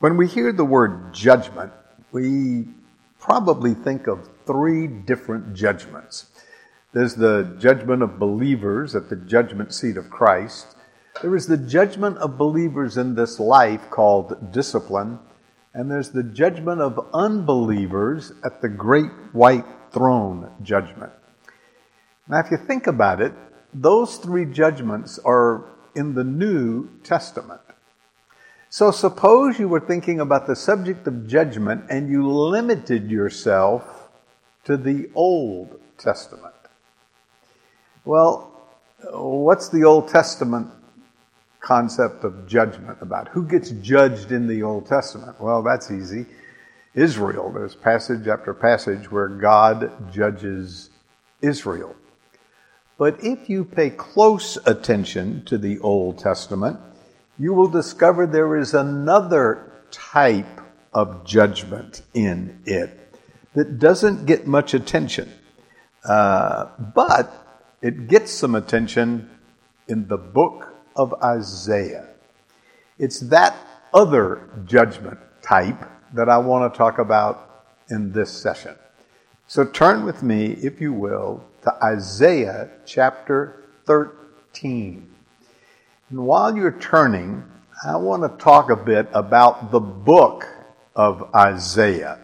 When we hear the word judgment, we probably think of three different judgments. There's the judgment of believers at the judgment seat of Christ. There is the judgment of believers in this life called discipline. And there's the judgment of unbelievers at the great white throne judgment. Now, if you think about it, those three judgments are in the New Testament. So suppose you were thinking about the subject of judgment and you limited yourself to the Old Testament. Well, what's the Old Testament concept of judgment about? Who gets judged in the Old Testament? Well, that's easy. Israel. There's passage after passage where God judges Israel. But if you pay close attention to the Old Testament, you will discover there is another type of judgment in it that doesn't get much attention. But it gets some attention in the book of Isaiah. It's that other judgment type that I want to talk about in this session. So turn with me, if you will, to Isaiah chapter 13. And while you're turning, I want to talk a bit about the book of Isaiah.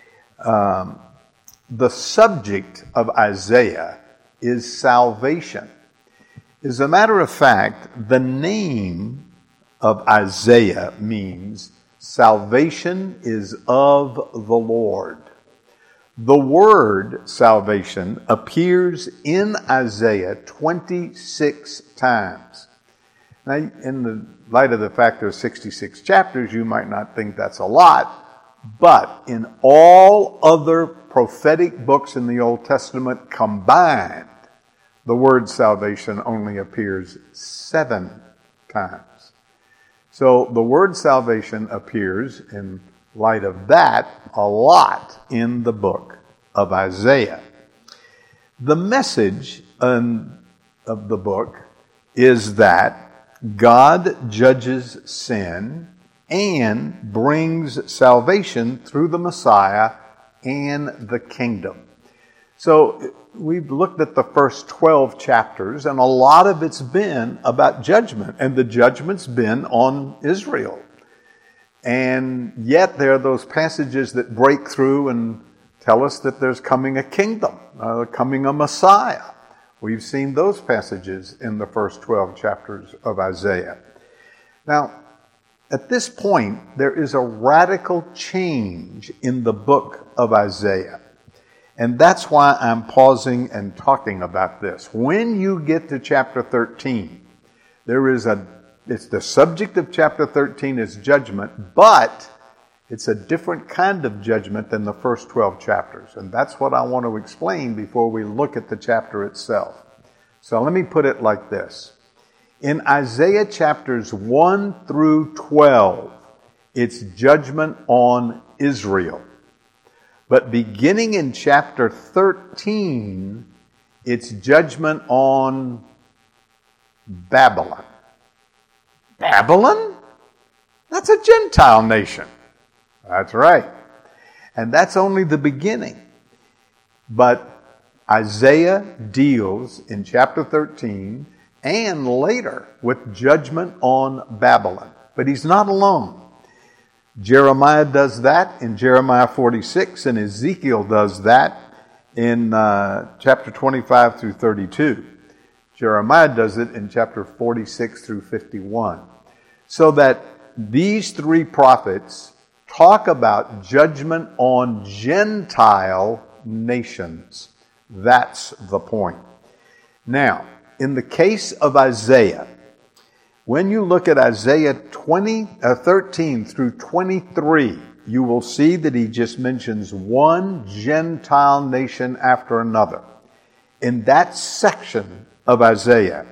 The subject of Isaiah is salvation. As a matter of fact, the name of Isaiah means salvation is of the Lord. The word salvation appears in Isaiah 26 times. Now, in the light of the fact there are 66 chapters, you might not think that's a lot, but in all other prophetic books in the Old Testament combined, the word salvation only appears 7 times. So the word salvation appears, in light of that, a lot in the book of Isaiah. The message of the book is that God judges sin and brings salvation through the Messiah and the kingdom. So we've looked at the first 12 chapters, and a lot of it's been about judgment, and the judgment's been on Israel. And yet there are those passages that break through and tell us that there's coming a kingdom, coming a Messiah. We've seen those passages in the first 12 chapters of Isaiah. Now, at this point, there is a radical change in the book of Isaiah. And that's why I'm pausing and talking about this. When you get to chapter 13, it's the subject of chapter 13 is judgment, but it's a different kind of judgment than the first 12 chapters. And that's what I want to explain before we look at the chapter itself. So let me put it like this. In Isaiah chapters 1 through 12, it's judgment on Israel. But beginning in chapter 13, it's judgment on Babylon. Babylon? That's a Gentile nation. That's right. And that's only the beginning. But Isaiah deals in chapter 13 and later with judgment on Babylon. But he's not alone. Jeremiah does that in Jeremiah 46, and Ezekiel does that in chapter 25 through 32. Jeremiah does it in chapter 46 through 51. So that these three prophets talk about judgment on Gentile nations. That's the point. Now, in the case of Isaiah, when you look at Isaiah 13 through 23, you will see that he just mentions one Gentile nation after another. In that section of Isaiah,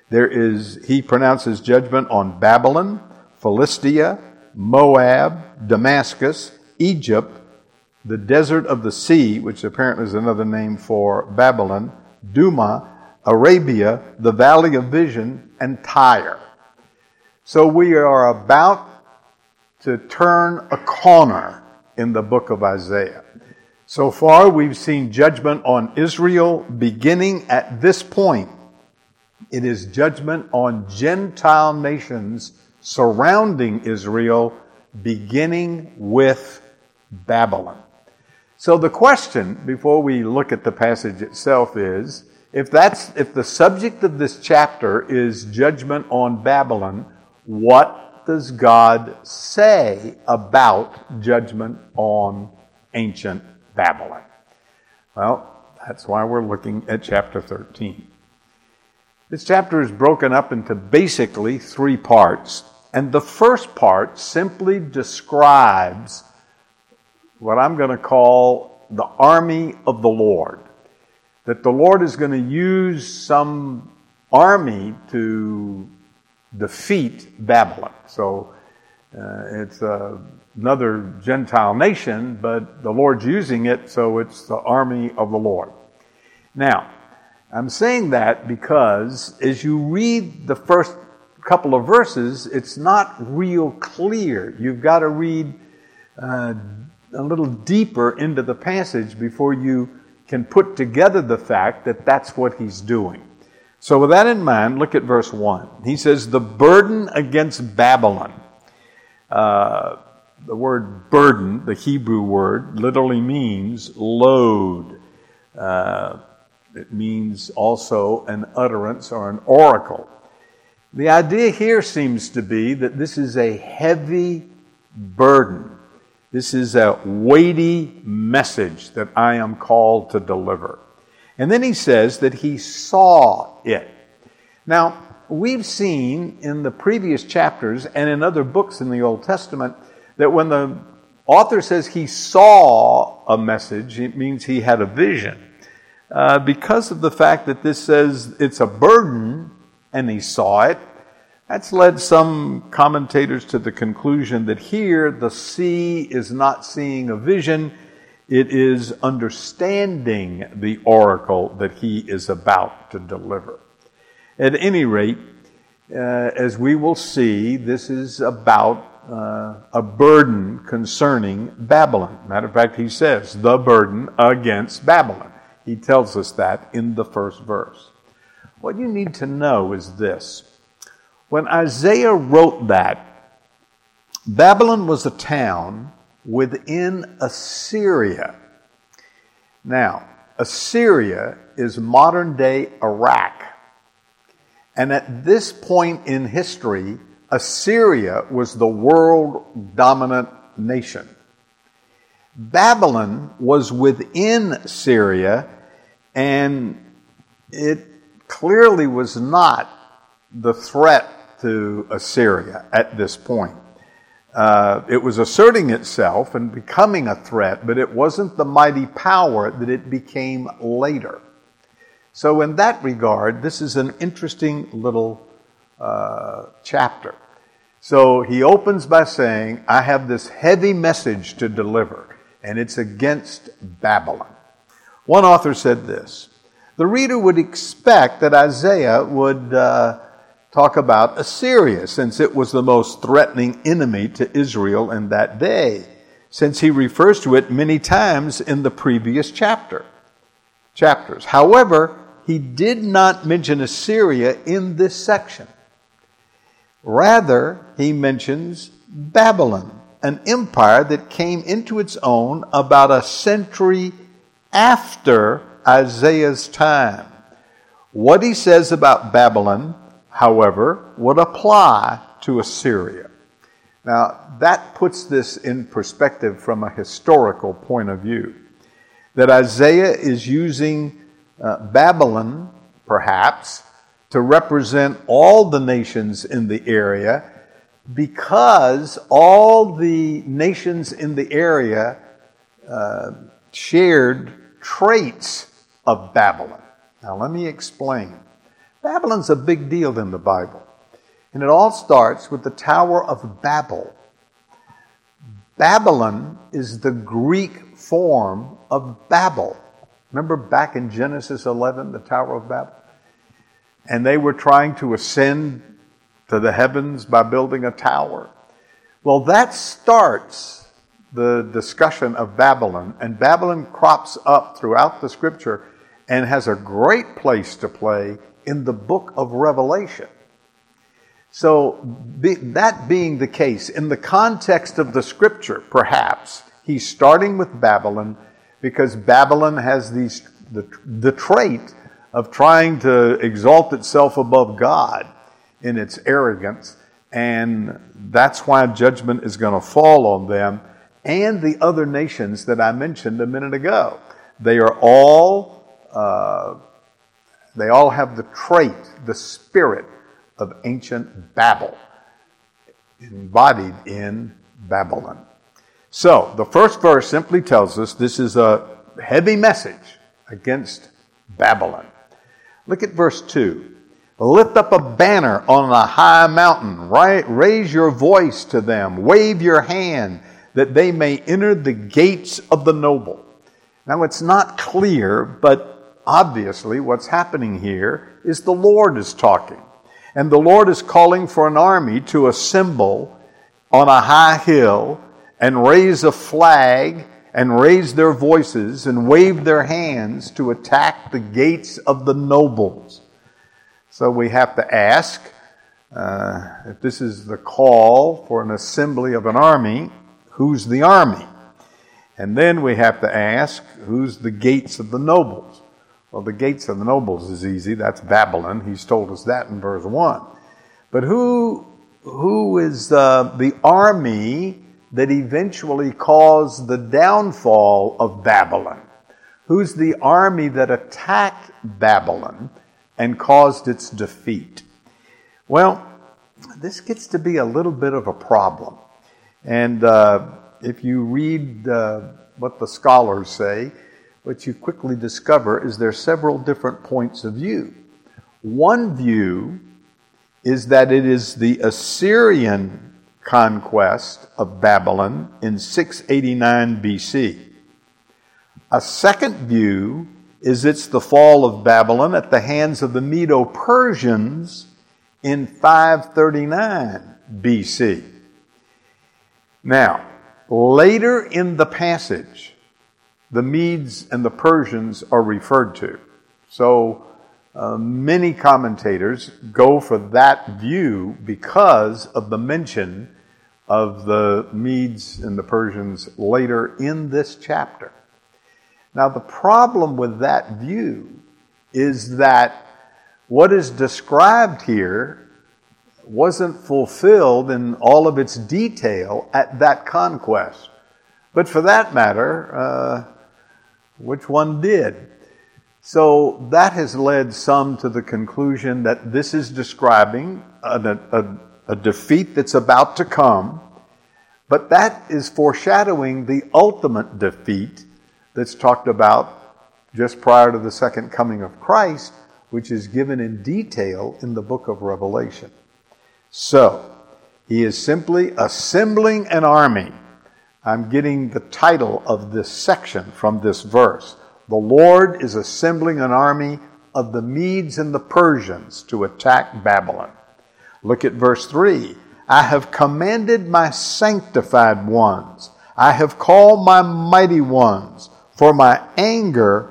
he pronounces judgment on Babylon, Philistia, Moab, Damascus, Egypt, the desert of the sea, which apparently is another name for Babylon, Duma, Arabia, the valley of vision, and Tyre. So we are about to turn a corner in the book of Isaiah. So far, we've seen judgment on Israel beginning at this point. It is judgment on Gentile nations surrounding Israel, beginning with Babylon. So the question, before we look at the passage itself, is, if the subject of this chapter is judgment on Babylon, what does God say about judgment on ancient Babylon? Well, that's why we're looking at chapter 13. This chapter is broken up into basically 3 parts, and the first part simply describes what I'm going to call the army of the Lord. That the Lord is going to use some army to defeat Babylon. So it's another Gentile nation, but the Lord's using it, so it's the army of the Lord. Now, I'm saying that because as you read the first couple of verses, it's not real clear. You've got to read a little deeper into the passage before you can put together the fact that that's what he's doing. So with that in mind, look at verse 1. He says, the burden against Babylon. The word burden, the Hebrew word, literally means load. It means also an utterance or an oracle. The idea here seems to be that this is a heavy burden. This is a weighty message that I am called to deliver. And then he says that he saw it. Now, we've seen in the previous chapters and in other books in the Old Testament that when the author says he saw a message, it means he had a vision. Because of the fact that this says it's a burden and he saw it, that's led some commentators to the conclusion that here the see is not seeing a vision, it is understanding the oracle that he is about to deliver. At any rate, as we will see, this is about a burden concerning Babylon. Matter of fact, he says, the burden against Babylon. He tells us that in the first verse. What you need to know is this. When Isaiah wrote that, Babylon was a town within Assyria. Now, Assyria is modern-day Iraq. And at this point in history, Assyria was the world-dominant nation. Babylon was within Syria, and it clearly was not the threat to Assyria at this point. It was asserting itself and becoming a threat, but it wasn't the mighty power that it became later. So in that regard, this is an interesting little chapter. So he opens by saying, I have this heavy message to deliver, and it's against Babylon. One author said this, the reader would expect that Isaiah would talk about Assyria, since it was the most threatening enemy to Israel in that day, since he refers to it many times in the previous chapters. However, he did not mention Assyria in this section. Rather, he mentions Babylon, an empire that came into its own about a century after Isaiah's time. What he says about Babylon, however, would apply to Assyria. Now, that puts this in perspective from a historical point of view. That Isaiah is using Babylon, perhaps, to represent all the nations in the area, because all the nations in the area shared traits of Babylon. Now, let me explain. Babylon's a big deal in the Bible. And it all starts with the Tower of Babel. Babylon is the Greek form of Babel. Remember back in Genesis 11, the Tower of Babel? And they were trying to ascend to the heavens by building a tower. Well, that starts the discussion of Babylon, and Babylon crops up throughout the Scripture and has a great place to play in the book of Revelation. So that being the case, in the context of the Scripture, perhaps, he's starting with Babylon because Babylon has the trait of trying to exalt itself above God in its arrogance, and that's why judgment is going to fall on them and the other nations that I mentioned a minute ago. They all have the trait, the spirit of ancient Babel, embodied in Babylon. So, the first verse simply tells us this is a heavy message against Babylon. Look at verse 2. Lift up a banner on a high mountain. Raise your voice to them. Wave your hand that they may enter the gates of the noble. Now, it's not clear, but obviously what's happening here is the Lord is talking. And the Lord is calling for an army to assemble on a high hill and raise a flag and raise their voices and wave their hands to attack the gates of the nobles. So we have to ask if this is the call for an assembly of an army, who's the army? And then we have to ask, who's the gates of the nobles? Well, the gates of the nobles is easy. That's Babylon. He's told us that in verse 1. But who is the army that eventually caused the downfall of Babylon? Who's the army that attacked Babylon and caused its defeat? Well, this gets to be a little bit of a problem. And if you read what the scholars say, what you quickly discover is there are several different points of view. One view is that it is the Assyrian conquest of Babylon in 689 BC. A second view is it's the fall of Babylon at the hands of the Medo-Persians in 539 BC. Now, later in the passage, the Medes and the Persians are referred to. So many commentators go for that view because of the mention of the Medes and the Persians later in this chapter. Now, the problem with that view is that what is described here wasn't fulfilled in all of its detail at that conquest. But for that matter, which one did? So that has led some to the conclusion that this is describing a defeat that's about to come, but that is foreshadowing the ultimate defeat that's talked about just prior to the second coming of Christ, which is given in detail in the book of Revelation. So, he is simply assembling an army. I'm getting the title of this section from this verse. The Lord is assembling an army of the Medes and the Persians to attack Babylon. Look at verse 3. I have commanded my sanctified ones. I have called my mighty ones. For my anger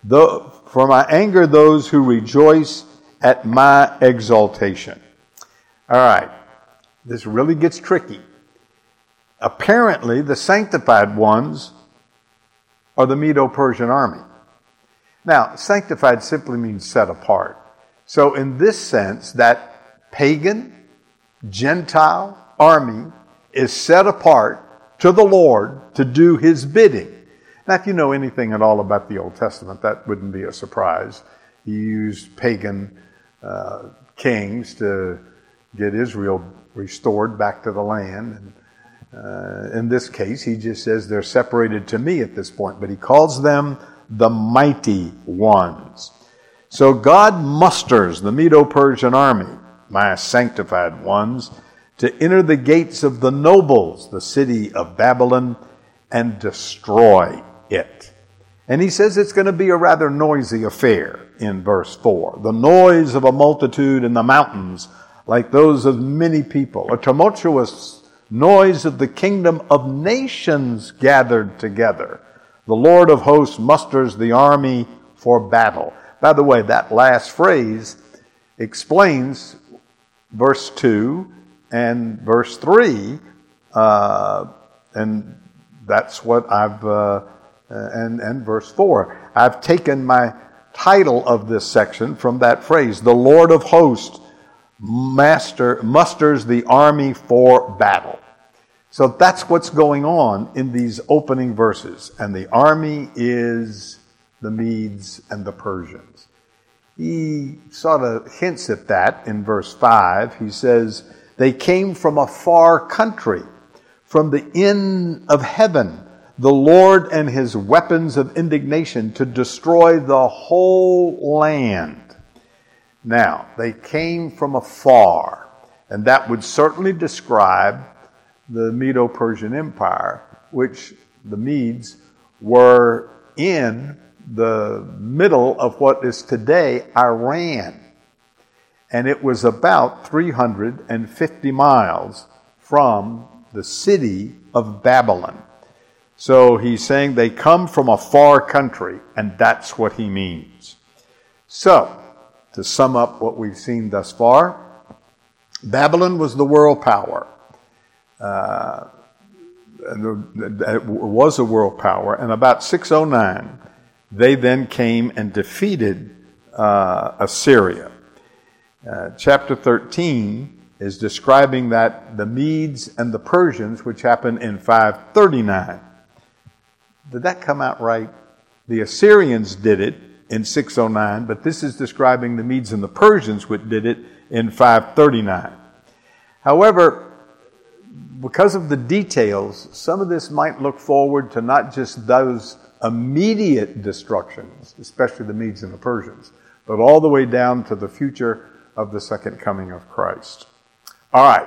those who rejoice at my exaltation. All right. This really gets tricky. Apparently, the sanctified ones are the Medo-Persian army. Now, sanctified simply means set apart. So in this sense, that pagan, Gentile army is set apart to the Lord to do his bidding. Now, if you know anything at all about the Old Testament, that wouldn't be a surprise. He used pagan kings to get Israel restored back to the land. And in this case, he just says they're separated to me at this point, but he calls them the mighty ones. So God musters the Medo-Persian army, my sanctified ones, to enter the gates of the nobles, the city of Babylon, and destroy it. And he says it's going to be a rather noisy affair in verse 4. The noise of a multitude in the mountains, like those of many people. A tumultuous noise of the kingdom of nations gathered together. The Lord of hosts musters the army for battle. By the way, that last phrase explains verse 2 and verse 3, and that's what and verse 4. I've taken my title of this section from that phrase. The Lord of hosts musters the army for battle. So that's what's going on in these opening verses. And the army is the Medes and the Persians. He sort of hints at that in verse 5. He says, they came from a far country, from the end of heaven, the Lord and his weapons of indignation to destroy the whole land. Now, they came from afar, and that would certainly describe the Medo-Persian Empire, which the Medes were in the middle of what is today Iran. And it was about 350 miles from the city of Babylon. So he's saying they come from a far country, and that's what he means. So, to sum up what we've seen thus far, Babylon was the world power. It was a world power, and about 609, they then came and defeated Assyria. Chapter 13 is describing that the Medes and the Persians, which happened in 539. Did that come out right? The Assyrians did it in 609, but this is describing the Medes and the Persians, which did it in 539. However, because of the details, some of this might look forward to not just those immediate destructions, especially the Medes and the Persians, but all the way down to the future of the second coming of Christ. All right.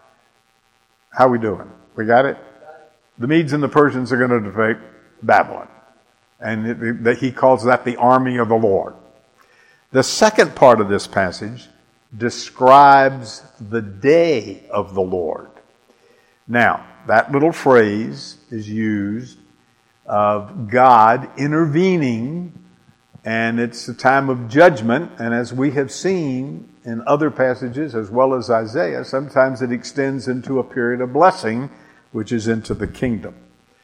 How we doing? We got it? The Medes and the Persians are going to defeat Babylon. And he calls that the army of the Lord. The second part of this passage describes the day of the Lord. Now, that little phrase is used of God intervening, and it's a time of judgment. And as we have seen in other passages, as well as Isaiah, sometimes it extends into a period of blessing, which is into the kingdom.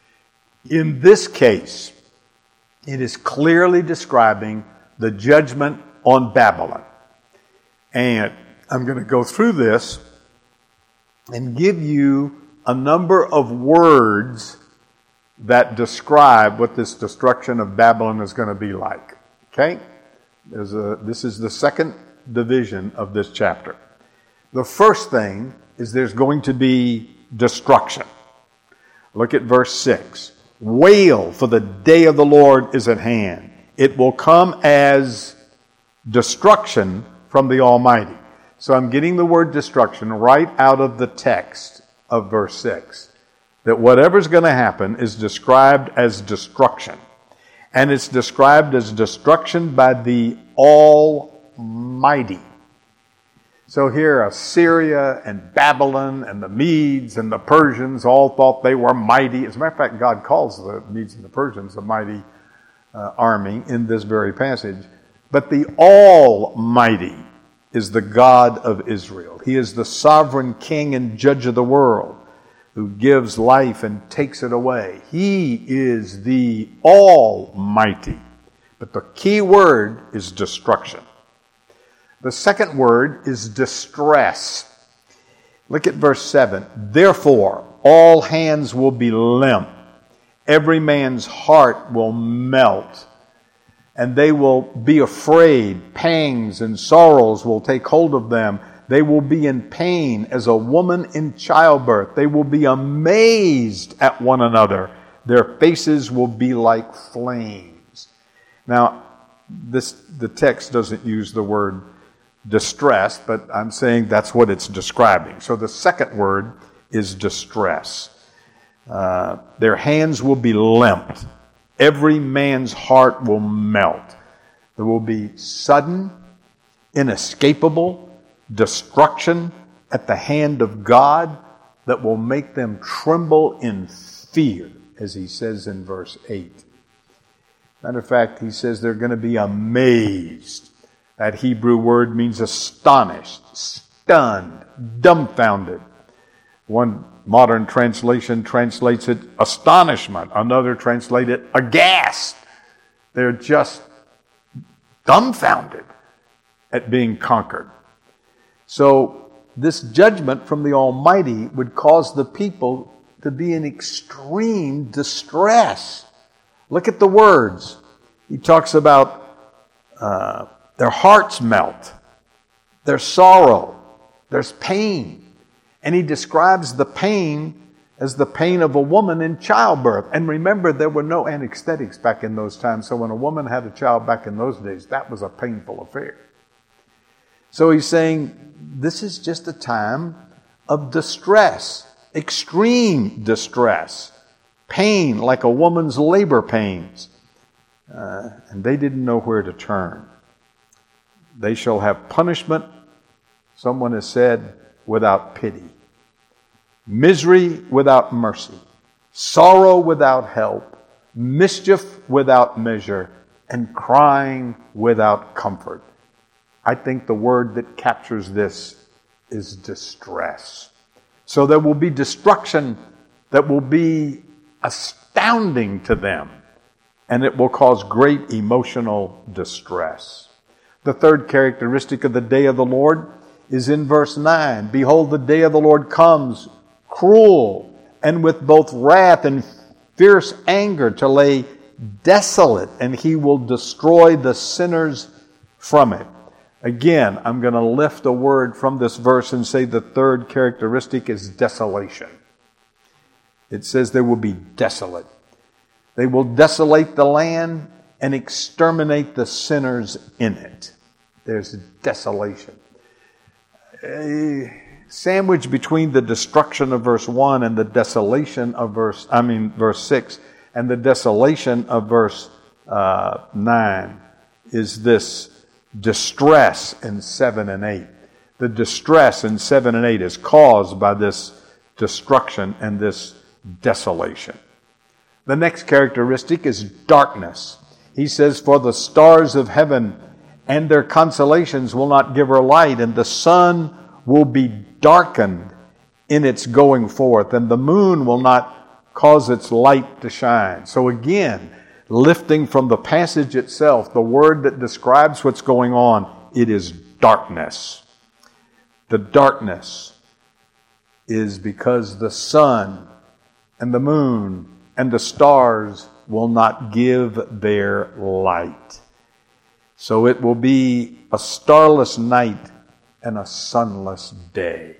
In this case, it is clearly describing the judgment on Babylon. And I'm going to go through this and give you a number of words that describe what this destruction of Babylon is going to be like. Okay? This is the second division of this chapter. The first thing is there's going to be destruction. Look at verse 6. Wail, for the day of the Lord is at hand. It will come as destruction from the Almighty. So I'm getting the word destruction right out of the text of verse 6. That whatever's going to happen is described as destruction. And it's described as destruction by the Almighty. So here Assyria and Babylon and the Medes and the Persians all thought they were mighty. As a matter of fact, God calls the Medes and the Persians a mighty army in this very passage. But the Almighty is the God of Israel. He is the sovereign king and judge of the world who gives life and takes it away. He is the Almighty. But the key word is destruction. The second word is distress. Look at verse 7. Therefore, all hands will be limp. Every man's heart will melt. And they will be afraid. Pangs and sorrows will take hold of them. They will be in pain as a woman in childbirth. They will be amazed at one another. Their faces will be like flames. Now, the text doesn't use the word distress, but I'm saying that's what it's describing. So the second word is distress. Their hands will be limped. Every man's heart will melt. There will be sudden, inescapable destruction at the hand of God that will make them tremble in fear, as he says in verse 8. Matter of fact, he says they're going to be amazed. That Hebrew word means astonished, stunned, dumbfounded. One modern translation translates it astonishment. Another translates it aghast. They're just dumbfounded at being conquered. So this judgment from the Almighty would cause the people to be in extreme distress. Look at the words. He talks about their hearts melt, there's sorrow, there's pain. And he describes the pain as the pain of a woman in childbirth. And remember, there were no anesthetics back in those times. So when a woman had a child back in those days, that was a painful affair. So he's saying, this is just a time of distress, extreme distress, pain like a woman's labor pains. And they didn't know where to turn. They shall have punishment, someone has said, without pity. Misery without mercy. Sorrow without help. Mischief without measure. And crying without comfort. I think the word that captures this is distress. So there will be destruction that will be astounding to them. And it will cause great emotional distress. The third characteristic of the day of the Lord is in verse 9. Behold, the day of the Lord comes, cruel, and with both wrath and fierce anger to lay desolate, and he will destroy the sinners from it. Again, I'm going to lift a word from this verse and say the third characteristic is desolation. It says they will be desolate. They will desolate the land and exterminate the sinners in it. There's desolation. Sandwiched between the destruction of verse 1 and the desolation of verse 6 and the desolation of verse 9 is this distress in 7 and 8. The distress in 7 and 8 is caused by this destruction and this desolation. The next characteristic is darkness. He says, for the stars of heaven and their constellations will not give her light, and the sun will be darkened in its going forth, and the moon will not cause its light to shine. So again, lifting from the passage itself, the word that describes what's going on, it is darkness. The darkness is because the sun and the moon and the stars will not give their light. So it will be a starless night and a sunless day.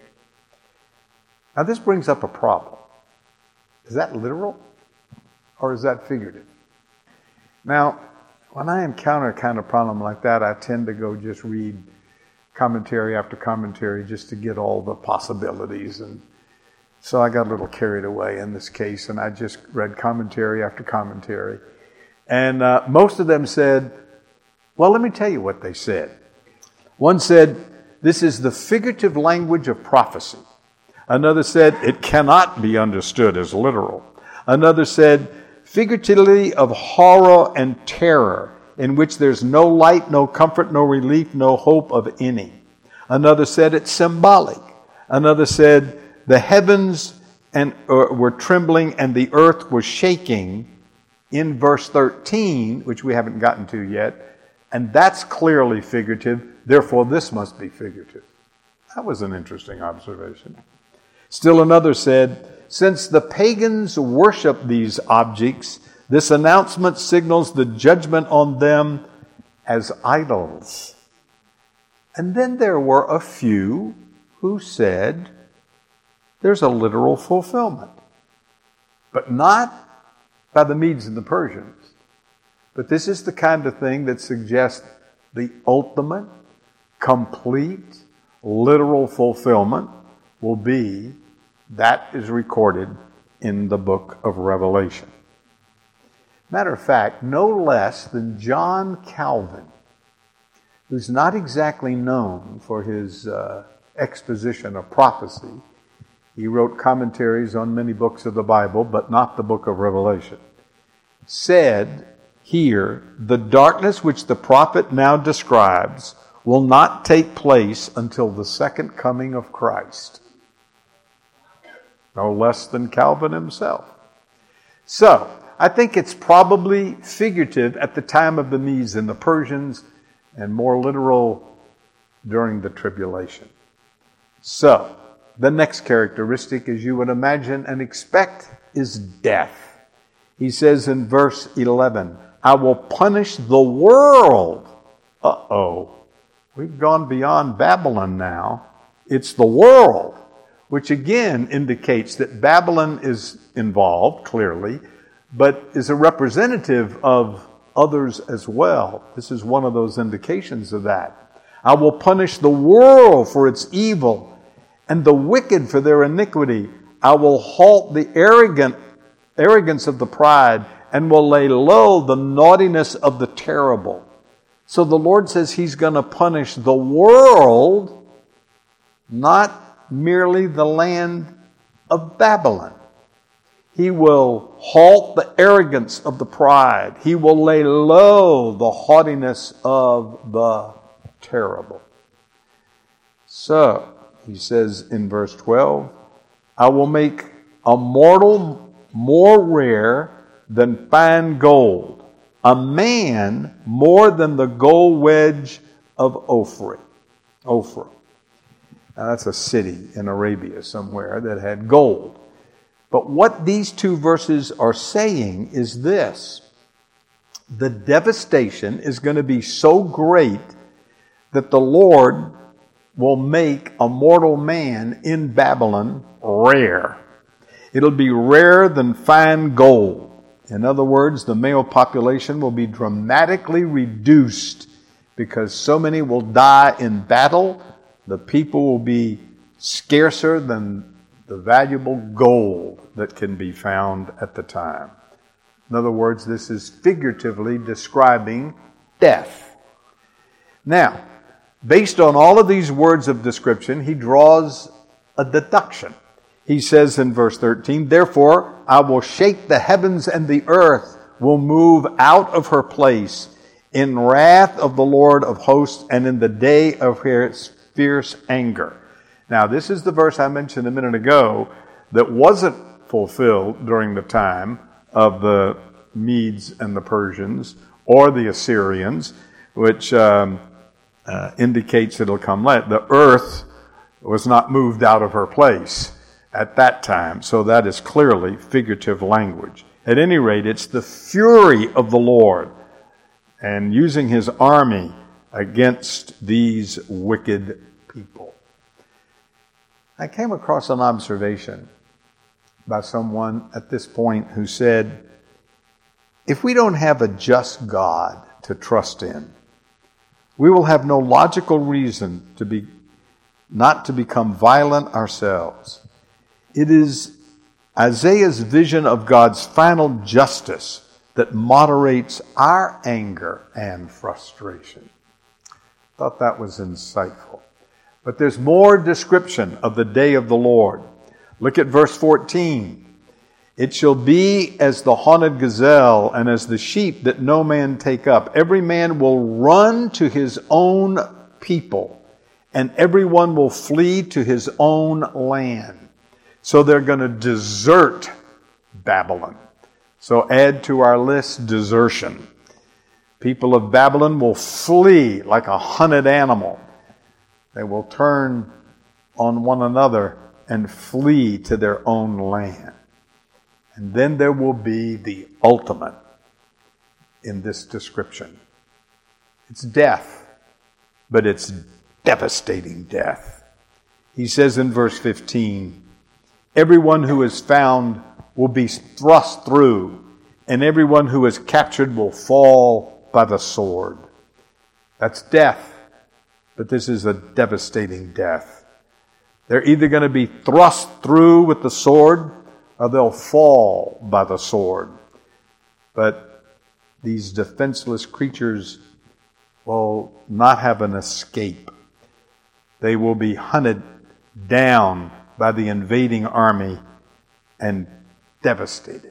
Now this brings up a problem. Is that literal or is that figurative? Now, when I encounter a kind of problem like that, I tend to go just read commentary after commentary just to get all the possibilities. And so I got a little carried away in this case, and I just read commentary after commentary. And most of them said, well, let me tell you what they said. One said, this is the figurative language of prophecy. Another said, it cannot be understood as literal. Another said, figuratively of horror and terror, in which there's no light, no comfort, no relief, no hope of any. Another said it's symbolic. Another said the heavens were trembling and the earth was shaking in verse 13, which we haven't gotten to yet. And that's clearly figurative. Therefore, this must be figurative. That was an interesting observation. Still another said, since the pagans worship these objects, this announcement signals the judgment on them as idols. And then there were a few who said there's a literal fulfillment, but not by the Medes and the Persians. But this is the kind of thing that suggests the ultimate, complete, literal fulfillment will be that is recorded in the book of Revelation. Matter of fact, no less than John Calvin, who's not exactly known for his exposition of prophecy, He wrote commentaries on many books of the Bible, but not the book of Revelation. Said here, the darkness which the prophet now describes will not take place until the second coming of Christ. No less than Calvin himself. So, I think it's probably figurative at the time of the Medes and the Persians, and more literal during the tribulation. So, the next characteristic, as you would imagine and expect, is death. He says in verse 11, I will punish the world. Uh-oh. We've gone beyond Babylon now. It's the world, which again indicates that Babylon is involved, clearly, but is a representative of others as well. This is one of those indications of that. I will punish the world for its evil and the wicked for their iniquity. I will halt the arrogance of the pride and will lay low the naughtiness of the terrible. So the Lord says He's going to punish the world, not merely the land of Babylon. He will halt the arrogance of the pride. He will lay low the haughtiness of the terrible. So, he says in verse 12, I will make a mortal more rare than fine gold, a man more than the gold wedge of Ophir. Now, that's a city in Arabia somewhere that had gold. But what these two verses are saying is this: the devastation is going to be so great that the Lord will make a mortal man in Babylon rare. It'll be rarer than fine gold. In other words, the male population will be dramatically reduced because so many will die in battle. The people will be scarcer than the valuable gold that can be found at the time. In other words, this is figuratively describing death. Now, based on all of these words of description, he draws a deduction. He says in verse 13, therefore, I will shake the heavens and the earth will move out of her place in wrath of the Lord of hosts and in the day of his fierce anger. Now, this is the verse I mentioned a minute ago that wasn't fulfilled during the time of the Medes and the Persians or the Assyrians, which indicates it'll come later. The earth was not moved out of her place at that time, so that is clearly figurative language. At any rate, it's the fury of the Lord and using His army against these wicked people. I came across an observation by someone at this point who said, if we don't have a just God to trust in, we will have no logical reason not to become violent ourselves. It is Isaiah's vision of God's final justice that moderates our anger and frustration. Thought that was insightful. But there's more description of the day of the Lord. Look at verse 14. It shall be as the haunted gazelle and as the sheep that no man take up. Every man will run to his own people, and everyone will flee to his own land. So they're going to desert Babylon. So add to our list desertion. People of Babylon will flee like a hunted animal. They will turn on one another and flee to their own land. And then there will be the ultimate in this description. It's death, but it's devastating death. He says in verse 15, everyone who is found will be thrust through, and everyone who is captured will fall by the sword. That's death, but this is a devastating death. They're either going to be thrust through with the sword, or they'll fall by the sword. But these defenseless creatures will not have an escape. They will be hunted down by the invading army and devastated.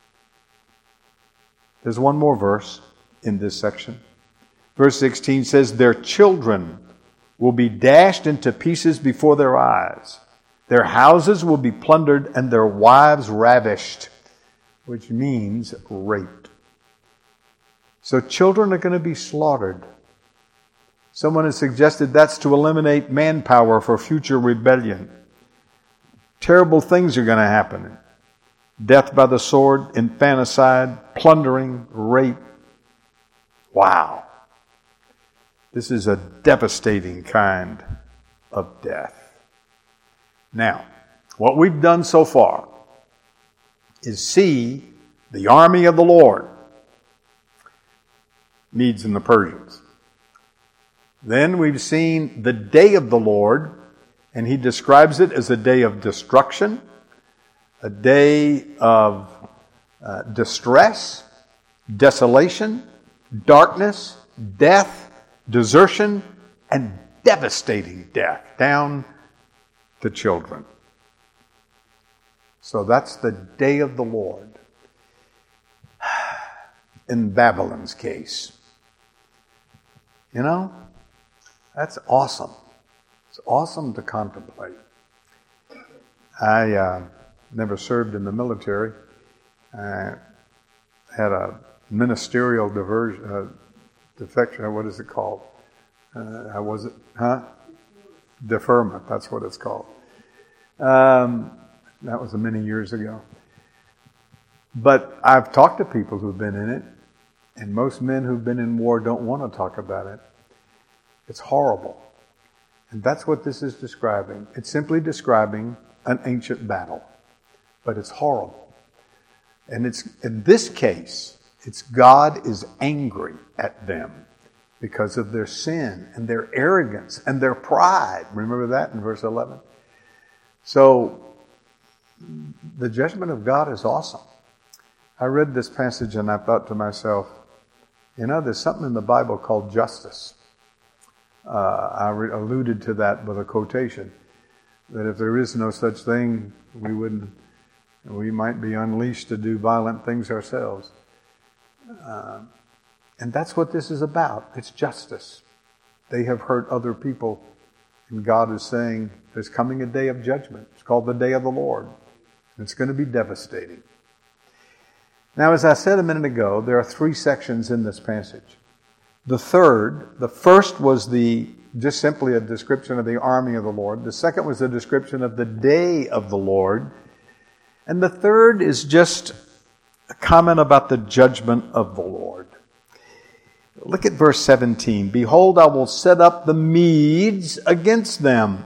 There's one more verse in this section. Verse 16 says, their children will be dashed into pieces before their eyes. Their houses will be plundered and their wives ravished, which means raped. So children are going to be slaughtered. Someone has suggested that's to eliminate manpower for future rebellion. Terrible things are going to happen. Death by the sword, infanticide, plundering, rape. Wow. This is a devastating kind of death. Now, what we've done so far is see the army of the Lord, Medes and the Persians. Then we've seen the day of the Lord, and he describes it as a day of destruction, a day of distress, desolation, darkness, death, desertion, and devastating death down to children. So that's the day of the Lord. In Babylon's case, you know, that's awesome. It's awesome to contemplate. I never served in the military. I had a ministerial defection. What is it called? Deferment. That's what it's called. That was many years ago. But I've talked to people who've been in it, and most men who've been in war don't want to talk about it. It's horrible. And that's what this is describing. It's simply describing an ancient battle. But it's horrible. And it's in this case, it's God is angry at them because of their sin and their arrogance and their pride. Remember that in verse 11? So, the judgment of God is awesome. I read this passage and I thought to myself, you know, there's something in the Bible called justice. I alluded to that with a quotation, that if there is no such thing, we might be unleashed to do violent things ourselves. And that's what this is about. It's justice. They have hurt other people, and God is saying there's coming a day of judgment. It's called the day of the Lord. It's going to be devastating. Now, as I said a minute ago, there are 3 sections in this passage. The first was just simply a description of the army of the Lord. The second was a description of the day of the Lord. And the third is just a comment about the judgment of the Lord. Look at verse 17. Behold, I will set up the Medes against them.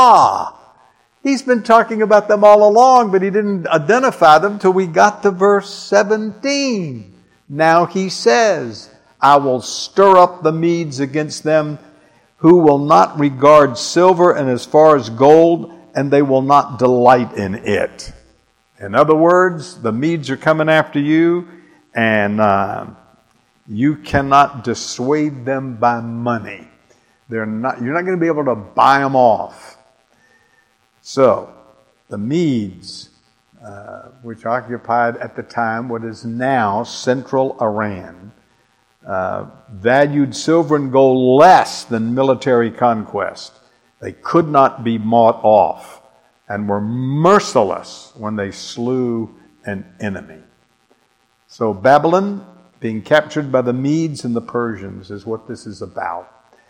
He's been talking about them all along, but he didn't identify them till we got to verse 17. Now he says, I will stir up the Medes against them, who will not regard silver and as far as gold, and they will not delight in it. In other words, the Medes are coming after you, and you cannot dissuade them by money. You're not going to be able to buy them off. So, the Medes, which occupied at the time what is now central Iran, valued silver and gold less than military conquest. They could not be bought off and were merciless when they slew an enemy. So Babylon being captured by the Medes and the Persians is what this is about.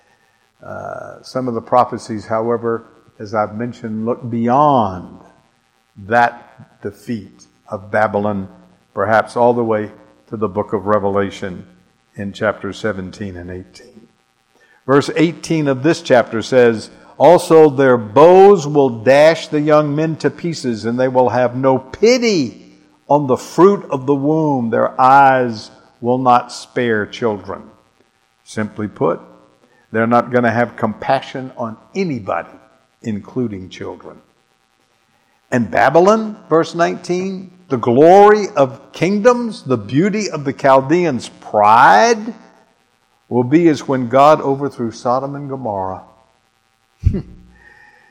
Some of the prophecies, however, as I've mentioned, look beyond that defeat of Babylon, perhaps all the way to the book of Revelation in chapters 17 and 18. Verse 18 of this chapter says, also their bows will dash the young men to pieces, and they will have no pity on the fruit of the womb. Their eyes will not spare children. Simply put, they're not going to have compassion on anybody, including children. And Babylon, verse 19, the glory of kingdoms, the beauty of the Chaldeans' pride, will be as when God overthrew Sodom and Gomorrah.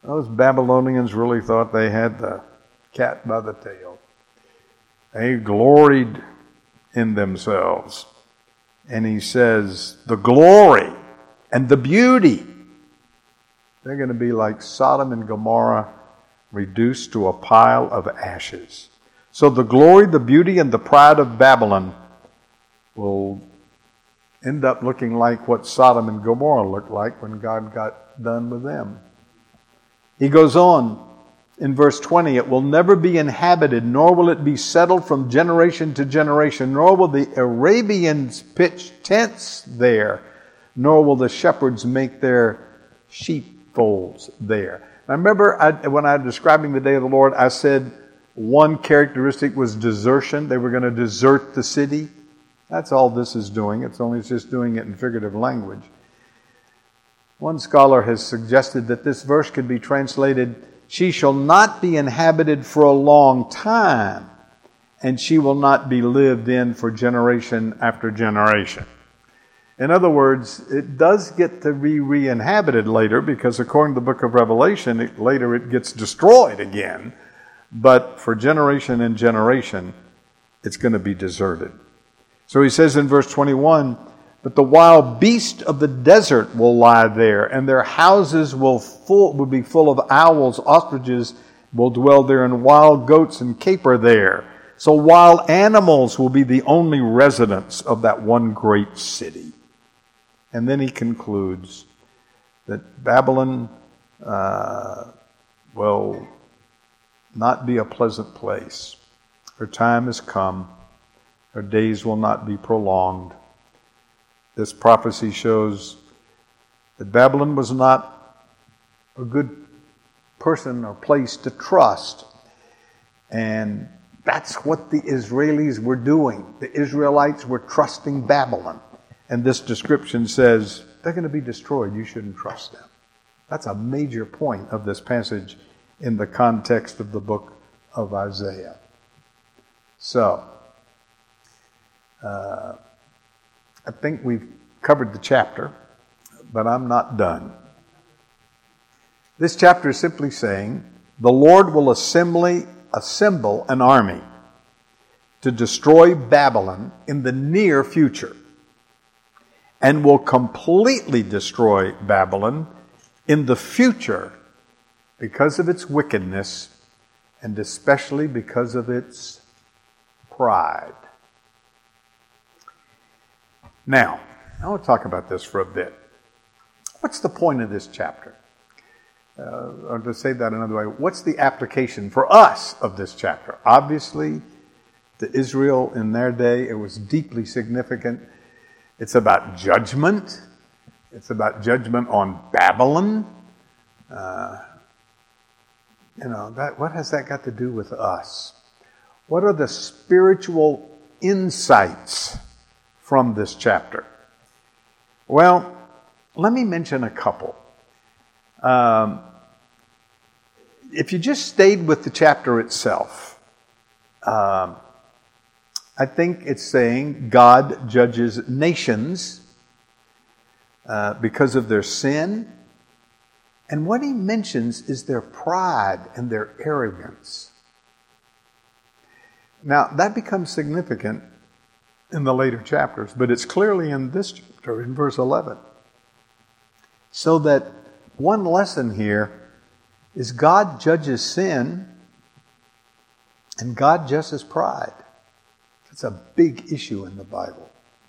Those Babylonians really thought they had the cat by the tail. They gloried in themselves. And he says, the glory and the beauty, they're going to be like Sodom and Gomorrah, reduced to a pile of ashes. So the glory, the beauty, and the pride of Babylon will end up looking like what Sodom and Gomorrah looked like when God got done with them. He goes on in verse 20, it will never be inhabited, nor will it be settled from generation to generation, nor will the Arabians pitch tents there, nor will the shepherds make their sheepfolds there. I remember when I was describing the day of the Lord, I said one characteristic was desertion. They were going to desert the city. That's all this is doing. It's just doing it in figurative language. One scholar has suggested that this verse could be translated, she shall not be inhabited for a long time, and she will not be lived in for generation after generation. In other words, it does get to be re-inhabited later, because according to the book of Revelation, later it gets destroyed again. But for generation and generation, it's going to be deserted. So he says in verse 21, but the wild beast of the desert will lie there, and their houses will be full of owls, ostriches will dwell there, and wild goats and caper there. So wild animals will be the only residents of that one great city. And then he concludes that Babylon will not be a pleasant place. Her time has come. Her days will not be prolonged. This prophecy shows that Babylon was not a good person or place to trust. And that's what the Israelis were doing. The Israelites were trusting Babylon. And this description says they're going to be destroyed. You shouldn't trust them. That's a major point of this passage in the context of the book of Isaiah. So, I think we've covered the chapter, but I'm not done. This chapter is simply saying the Lord will assemble an army to destroy Babylon in the near future, and will completely destroy Babylon in the future because of its wickedness and especially because of its pride. Now, I want to talk about this for a bit. What's the point of this chapter? Or to say that another way, what's the application for us of this chapter? Obviously, to Israel in their day, it was deeply significant. It's about judgment. It's about judgment on Babylon. What has that got to do with us? What are the spiritual insights from this chapter? Well, let me mention a couple. If you just stayed with the chapter itself, I think it's saying God judges nations because of their sin. And what he mentions is their pride and their arrogance. Now, that becomes significant in the later chapters, but it's clearly in this chapter, in verse 11. So that one lesson here is God judges sin and God judges pride. It's a big issue in the Bible.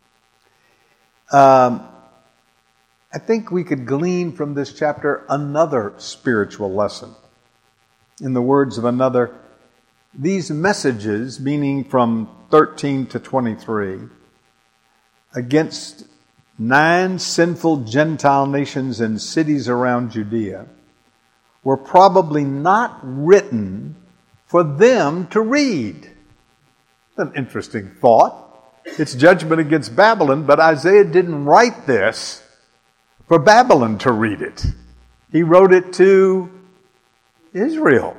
I think we could glean from this chapter another spiritual lesson. In the words of another, these messages, meaning from 13 to 23, against 9 sinful Gentile nations and cities around Judea, were probably not written for them to read. An interesting thought. It's judgment against Babylon, but Isaiah didn't write this for Babylon to read it. He wrote it to Israel.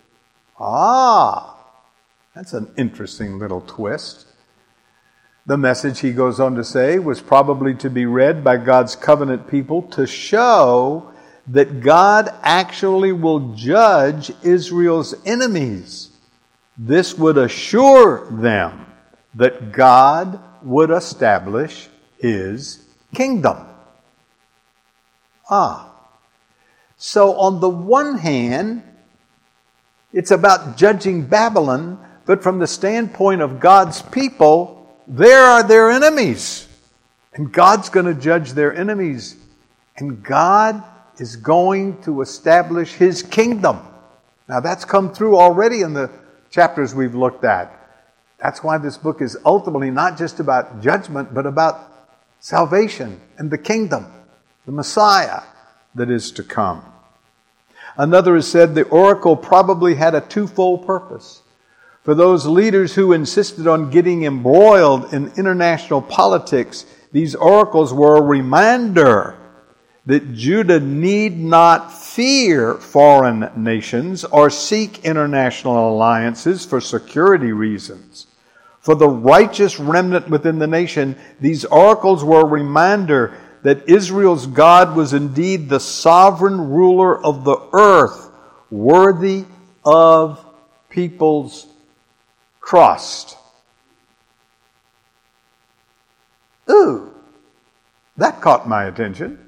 That's an interesting little twist. The message, he goes on to say, was probably to be read by God's covenant people to show that God actually will judge Israel's enemies. This would assure them that God would establish His kingdom. So on the one hand, it's about judging Babylon, but from the standpoint of God's people, there are their enemies. And God's going to judge their enemies. And God is going to establish His kingdom. Now that's come through already in the chapters we've looked at. That's why this book is ultimately not just about judgment, but about salvation and the kingdom, the Messiah that is to come. Another has said the oracle probably had a twofold purpose. For those leaders who insisted on getting embroiled in international politics, these oracles were a reminder that Judah need not fear foreign nations or seek international alliances for security reasons. For the righteous remnant within the nation, these oracles were a reminder that Israel's God was indeed the sovereign ruler of the earth, worthy of people's trust. Ooh, that caught my attention.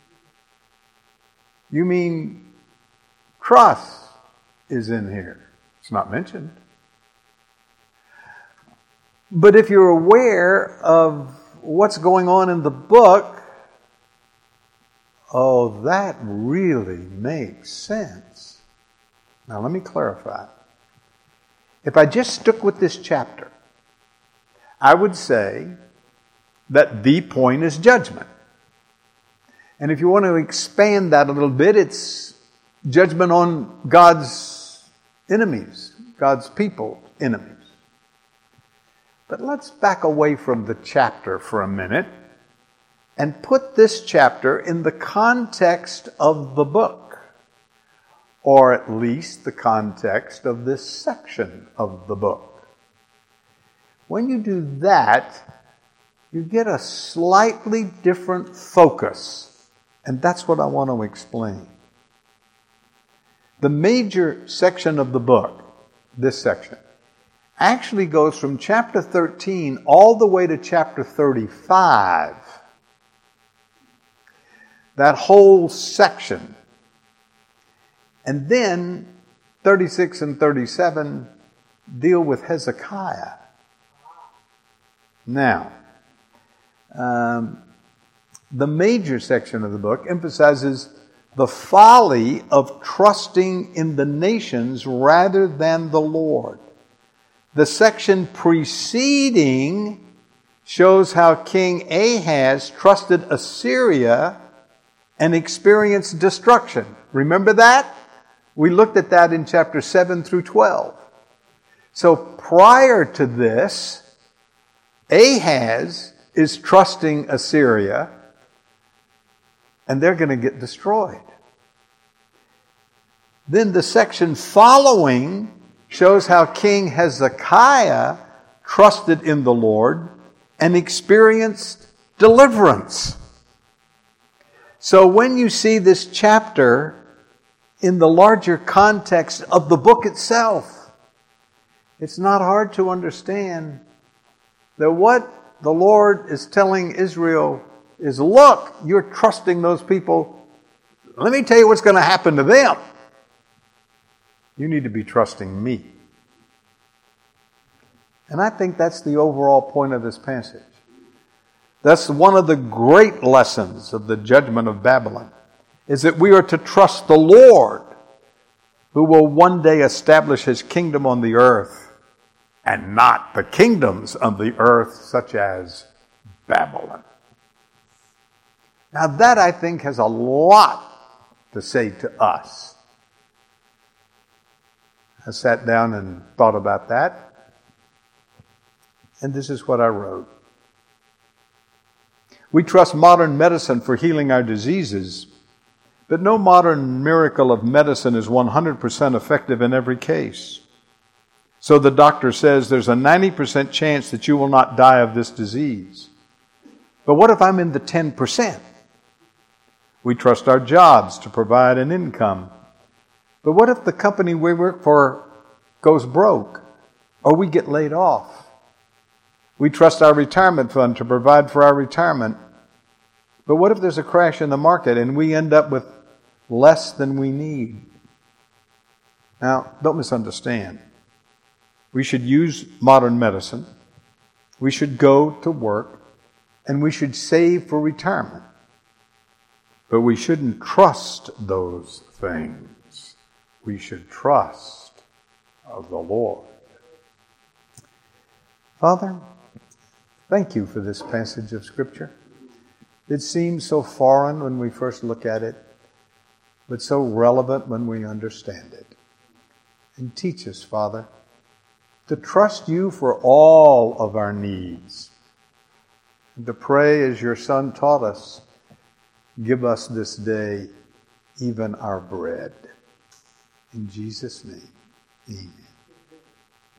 You mean trust is in here? It's not mentioned. But if you're aware of what's going on in the book, oh, that really makes sense. Now let me clarify. If I just stuck with this chapter, I would say that the point is judgment. And if you want to expand that a little bit, it's judgment on God's enemies, God's people enemies. But let's back away from the chapter for a minute and put this chapter in the context of the book, or at least the context of this section of the book. When you do that, you get a slightly different focus, and that's what I want to explain. The major section of the book, this section, actually goes from chapter 13 all the way to chapter 35. That whole section. And then 36 and 37 deal with Hezekiah. Now, the major section of the book emphasizes the folly of trusting in the nations rather than the Lord. The section preceding shows how King Ahaz trusted Assyria and experienced destruction. Remember that? We looked at that in chapter 7 through 12. So prior to this, Ahaz is trusting Assyria, and they're going to get destroyed. Then the section following shows how King Hezekiah trusted in the Lord and experienced deliverance. So when you see this chapter in the larger context of the book itself, it's not hard to understand that what the Lord is telling Israel is, look, you're trusting those people. Let me tell you what's going to happen to them. You need to be trusting me. And I think that's the overall point of this passage. That's one of the great lessons of the judgment of Babylon, is that we are to trust the Lord, who will one day establish His kingdom on the earth, and not the kingdoms of the earth such as Babylon. Now that, I think, has a lot to say to us. I sat down and thought about that, and this is what I wrote. We trust modern medicine for healing our diseases, but no modern miracle of medicine is 100% effective in every case. So the doctor says there's a 90% chance that you will not die of this disease. But what if I'm in the 10%? We trust our jobs to provide an income. But what if the company we work for goes broke or we get laid off? We trust our retirement fund to provide for our retirement. But what if there's a crash in the market and we end up with less than we need? Now, don't misunderstand. We should use modern medicine. We should go to work. And we should save for retirement. But we shouldn't trust those things. We should trust of the Lord. Father, thank you for this passage of Scripture. It seems so foreign when we first look at it, but so relevant when we understand it. And teach us, Father, to trust you for all of our needs. And to pray as your Son taught us, give us this day even our bread. In Jesus' name, amen.